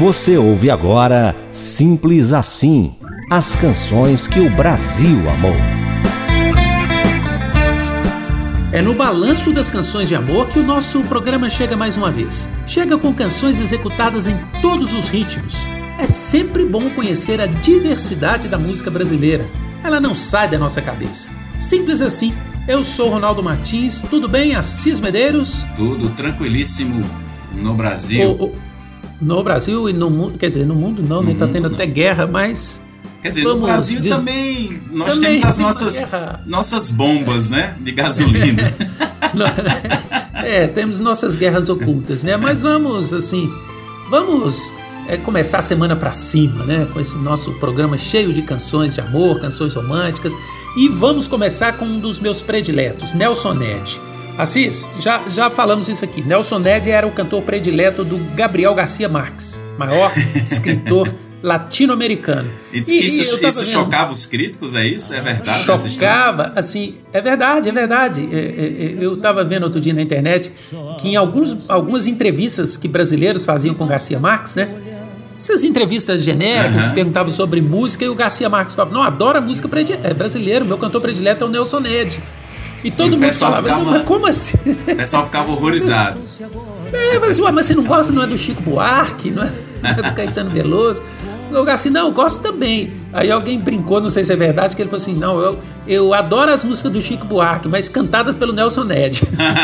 Você ouve agora Simples Assim, as canções que o Brasil amou. É no balanço das canções de amor que o nosso programa chega mais uma vez. Chega com canções executadas em todos os ritmos. É sempre bom conhecer a diversidade da música brasileira. Ela não sai da nossa cabeça. Simples assim. Eu sou Ronaldo Martins. Tudo bem, Assis Medeiros? Tudo tranquilíssimo no Brasil. No Brasil e no mundo. Quer dizer, no mundo não, né? Tá tendo até guerra, mas... Quer dizer, no Brasil também nós temos as nossas bombas, né, de gasolina. Temos nossas guerras ocultas, né? Mas vamos começar a semana pra cima, né? Com esse nosso programa cheio de canções de amor, canções românticas. E vamos começar com um dos meus prediletos, Nelson Ned. Assis, já falamos isso aqui. Nelson Ned era o cantor predileto do Gabriel Garcia Marques, maior escritor latino-americano. E diz que isso chocava os críticos, é isso? É verdade? Chocava, assim, é verdade. Eu estava vendo outro dia na internet que em algumas entrevistas que brasileiros faziam com Garcia Marques, né? Essas entrevistas genéricas que perguntavam sobre música, e o Garcia Marques falava, não, adoro a música brasileira, meu cantor predileto é o Nelson Ned. E todo mundo falava, mas como assim? O pessoal ficava horrorizado. Mas você não gosta, não é do Chico Buarque, não é do Caetano Veloso? O Garcia, não, eu gosto também. Aí alguém brincou, não sei se é verdade, que ele falou assim, não, eu adoro as músicas do Chico Buarque, mas cantadas pelo Nelson Ned.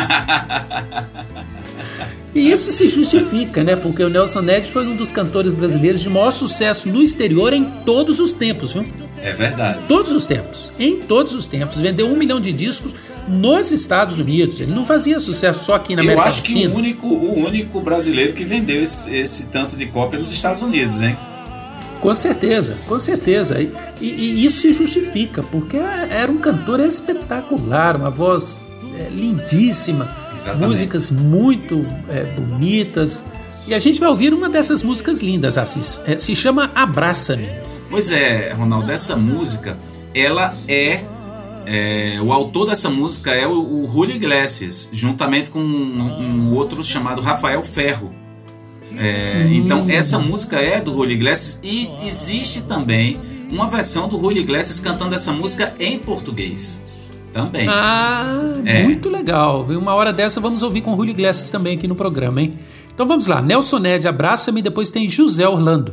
E isso se justifica, né? Porque o Nelson Ned foi um dos cantores brasileiros de maior sucesso no exterior em todos os tempos, viu? É verdade. Em todos os tempos. Vendeu 1 milhão de discos nos Estados Unidos. Ele não fazia sucesso só aqui na América Latina. Eu acho que o único brasileiro que vendeu esse tanto de cópia nos Estados Unidos, hein? Com certeza. E isso se justifica, porque era um cantor espetacular, uma voz lindíssima, exatamente. Músicas muito bonitas. E a gente vai ouvir uma dessas músicas lindas, Assis. Se chama Abraça-me. Pois é, Ronaldo, essa música, ela o autor dessa música é o Julio Iglesias, juntamente com um outro chamado Rafael Ferro. Então essa música é do Julio Iglesias e existe também uma versão do Julio Iglesias cantando essa música em português também. Muito legal. Uma hora dessa vamos ouvir com o Julio Iglesias também aqui no programa, hein? Então vamos lá, Nelson Ned, Abraça-me, depois tem José Orlando.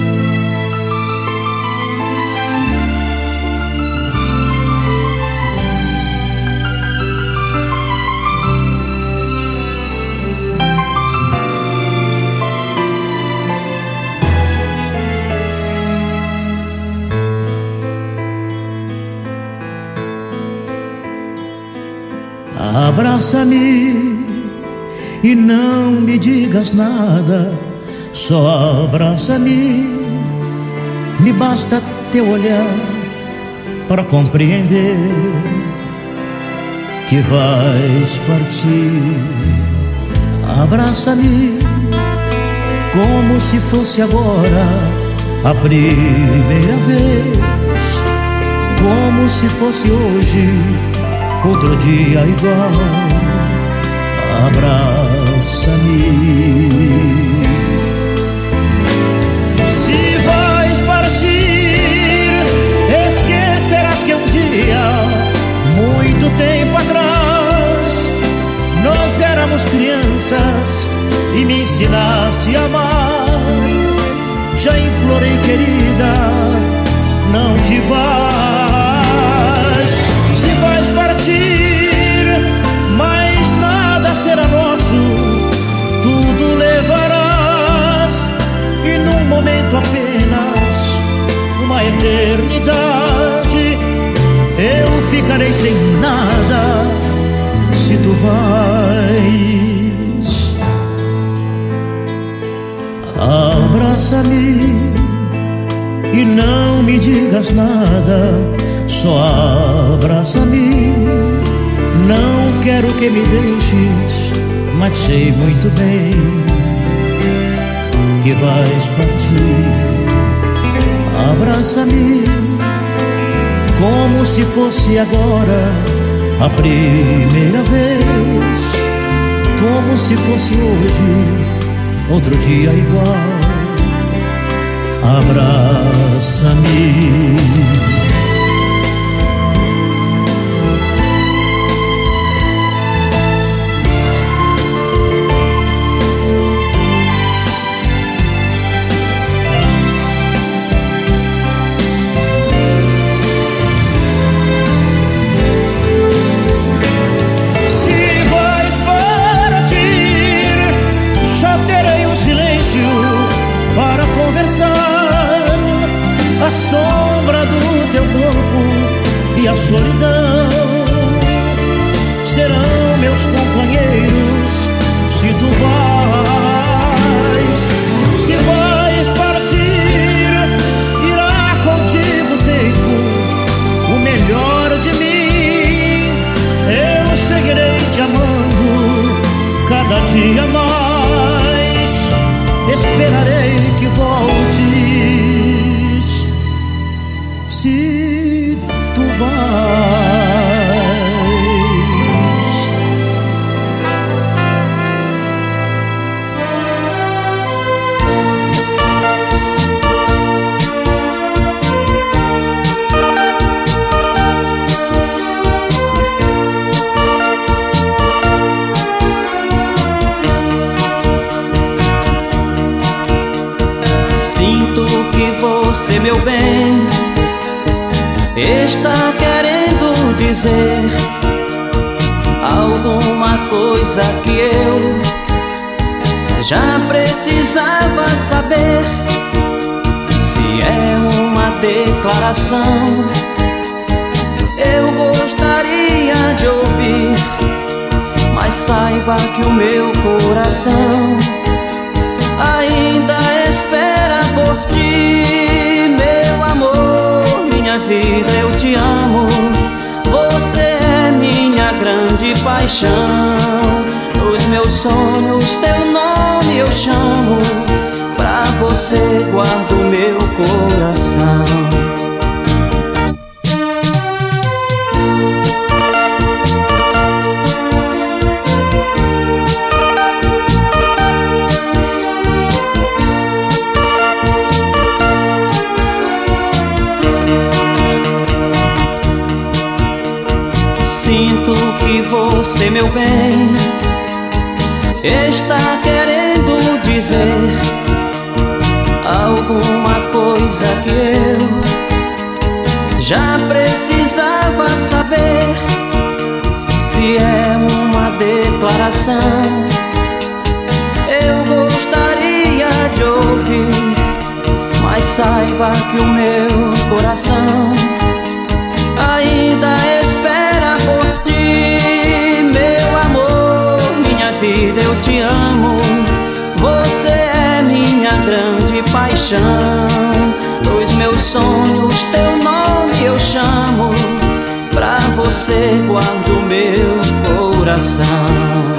Abraça-me e não me digas nada, só abraça-me, me basta teu olhar para compreender que vais partir. Abraça-me como se fosse agora a primeira vez, como se fosse hoje outro dia igual. Abraça-me. Se vais partir, esquecerás que um dia, muito tempo atrás, nós éramos crianças e me ensinaste a amar. Já implorei, querida, não te vás. Se vais partir, mas nada será nosso, tudo levarás, e num momento apenas, uma eternidade, eu ficarei sem nada, se tu vais. Abraça-me e não me digas nada, só abraça-me. Não quero que me deixes, mas sei muito bem que vais partir. Abraça-me como se fosse agora a primeira vez, como se fosse hoje outro dia igual. abraça-me. A sombra do teu corpo e a solidão serão meus companheiros. Se tu vais partir, irá contigo o tempo, o melhor de mim. Eu seguirei te amando cada dia mais, esperarei que voltes. Se tu vais, sinto que você, meu bem, está querendo dizer alguma coisa que eu já precisava saber. Se é uma declaração, eu gostaria de ouvir, mas saiba que o meu coração ainda espera por ti, meu amor. Minha vida, eu te amo, você é minha grande paixão. Nos meus sonhos, teu nome eu chamo, pra você guardo meu coração. Sinto que você, meu bem, está querendo dizer alguma coisa que eu já precisava saber. Se é uma declaração, eu gostaria de ouvir, mas saiba que o meu coração ainda espera por ti, meu amor. Minha vida, eu te amo, você é minha grande paixão. Nos meus sonhos, teu nome eu chamo, pra você guardo meu coração.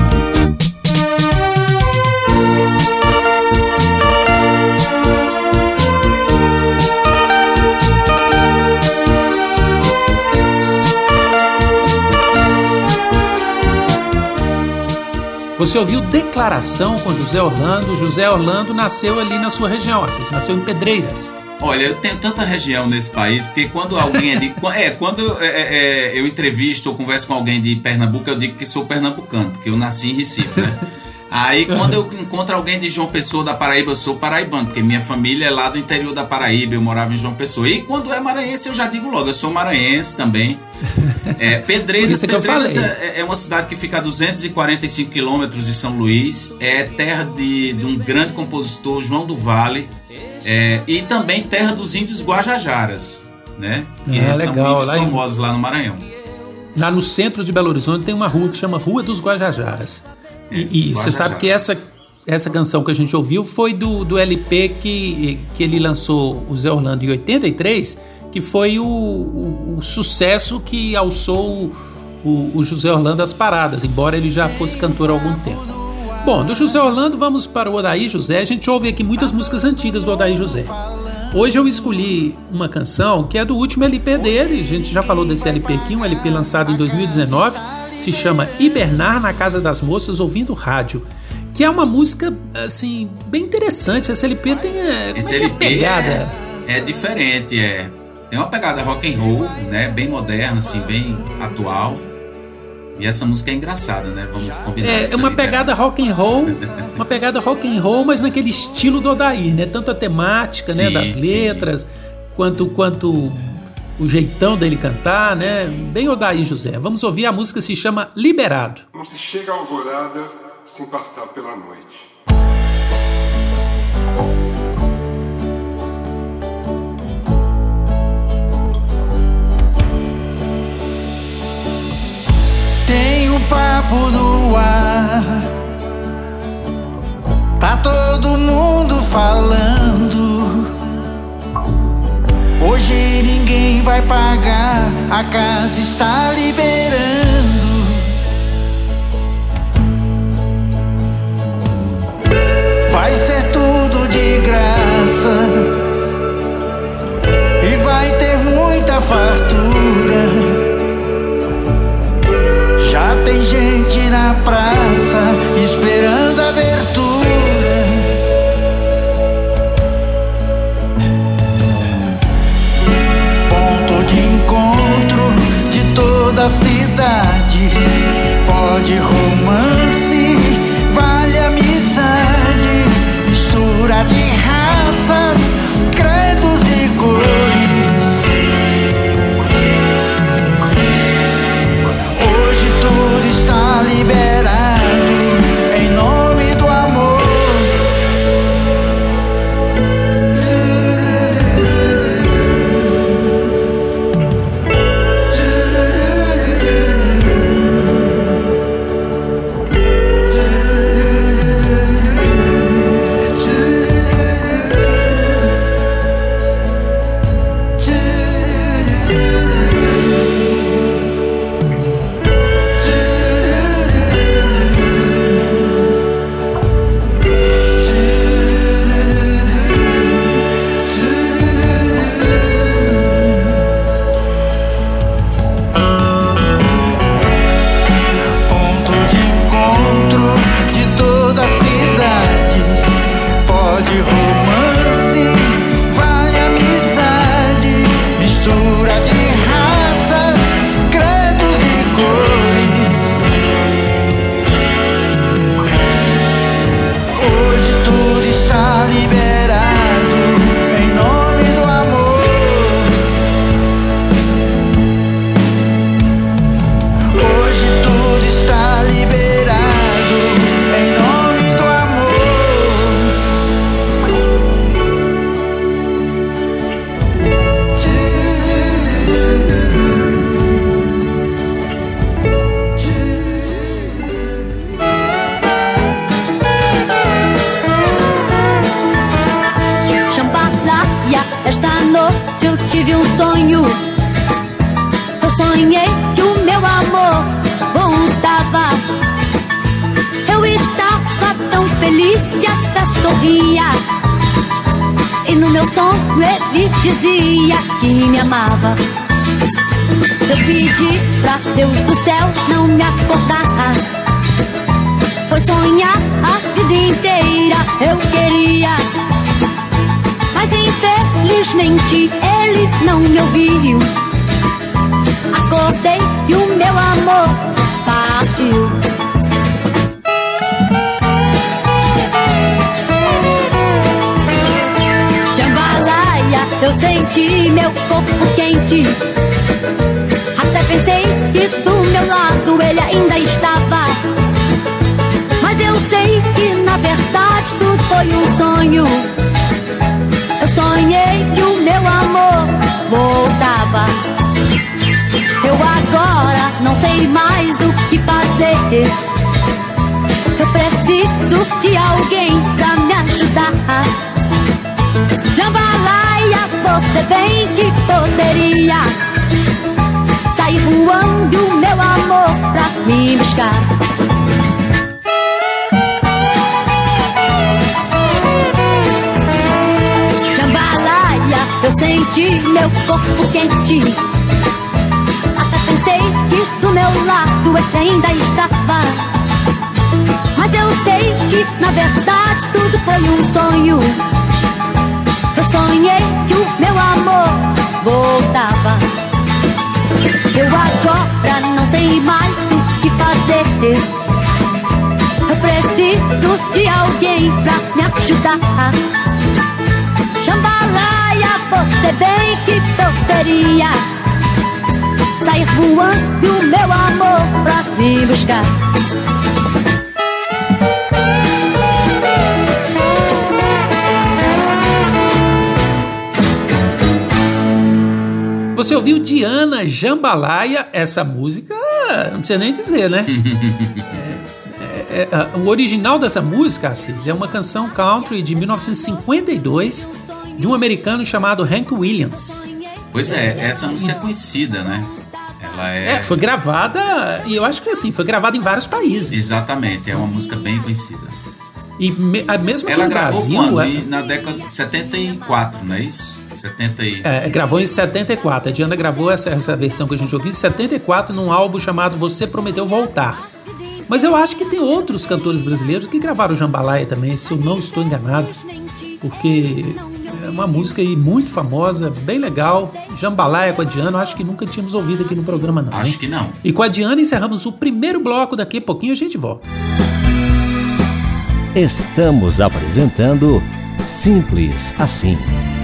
Você ouviu Declaração com José Orlando. José Orlando nasceu ali na sua região, Assis, nasceu em Pedreiras. Olha, eu tenho tanta região nesse país, porque quando alguém é de... quando eu entrevisto ou converso com alguém de Pernambuco, eu digo que sou pernambucano, porque eu nasci em Recife, né? Aí quando eu encontro alguém de João Pessoa, da Paraíba, eu sou paraibano, porque minha família é lá do interior da Paraíba, eu morava em João Pessoa. E quando é maranhense, eu já digo logo, eu sou maranhense também. Pedreiras é uma cidade que fica a 245 quilômetros de São Luís, é terra de um grande compositor, João do Vale, e também terra dos índios Guajajaras, né? Que são índios famosos lá no Maranhão. Lá no centro de Belo Horizonte tem uma rua que chama Rua dos Guajajaras. E você sabe que essa canção que a gente ouviu foi do LP que ele lançou, o Zé Orlando, em 83, que foi o sucesso que alçou o José Orlando às paradas, embora ele já fosse cantor há algum tempo. Bom, do José Orlando vamos para o Odair José. A gente ouve aqui muitas músicas antigas do Odair José. Hoje eu escolhi uma canção que é do último LP dele, a gente já falou desse LP aqui, um LP lançado em 2019, se chama Hibernar na Casa das Moças Ouvindo Rádio, que é uma música, assim, bem interessante. Esse LP tem... Esse LP pegada? É diferente, tem uma pegada rock and roll, né? Bem moderna, assim, bem atual. E essa música é engraçada, né? Vamos combinar. É uma pegada rock and roll, uma pegada rock and roll, mas naquele estilo do Odair, né? Tanto a temática, né, das letras, quanto o jeitão dele cantar, né? Bem Odair José. Vamos ouvir, a música se chama Liberado. Não se chega à alvorada sem passar pela noite. Tem um papo no ar, tá todo mundo falando. Hoje ninguém vai pagar, a casa está liberando. Vai ser tudo de graça e vai ter muita fartura. Já tem gente na praça esperando a abertura. Ponto de encontro de toda a cidade. Pode romance, vale amizade. Mistura de raças, credos e cores. Está liberado em nome do amor. Dizia que me amava. Eu pedi pra Deus do céu não me acordar, pois sonhar a vida inteira eu queria. Mas infelizmente ele não me ouviu. Acordei e o meu amor partiu. Eu senti meu corpo quente. Até pensei que do meu lado ele ainda estava. Mas eu sei que na verdade tudo foi um sonho. Eu sonhei que o meu amor voltava. Eu agora não sei mais o que fazer. Eu preciso de alguém pra me ajudar. Jambalaya, você bem que poderia sair voando, meu amor, pra me buscar. Jambalaya, eu senti meu corpo quente. Até pensei que do meu lado ele ainda estava. Mas eu sei que que na verdade tudo foi um sonho. Eu sonhei que o meu amor voltava. Eu agora não sei mais o que fazer. Eu preciso de alguém pra me ajudar. Jambalaya, você bem que toperia sair voando, meu amor, pra me buscar. Você ouviu Diana Jambalaya, essa música, não precisa nem dizer, né? O original dessa música, Assis, é uma canção country de 1952 de um americano chamado Hank Williams. Pois é, essa música é conhecida, né? Ela foi gravada, e eu acho que assim, foi gravada em vários países. Exatamente, é uma música bem conhecida. E mesmo aqui ela no gravou Brasil... quando? Na década de 74, não é isso? Gravou em 74. A Diana gravou essa versão que a gente ouviu em 74 num álbum chamado Você Prometeu Voltar. Mas eu acho que tem outros cantores brasileiros que gravaram Jambalaya também, se eu não estou enganado, porque é uma música aí muito famosa, bem legal. Jambalaya com a Diana, eu acho que nunca tínhamos ouvido aqui no programa não. Acho que não. E com a Diana encerramos o primeiro bloco, daqui a pouquinho a gente volta. Estamos apresentando Simples Assim.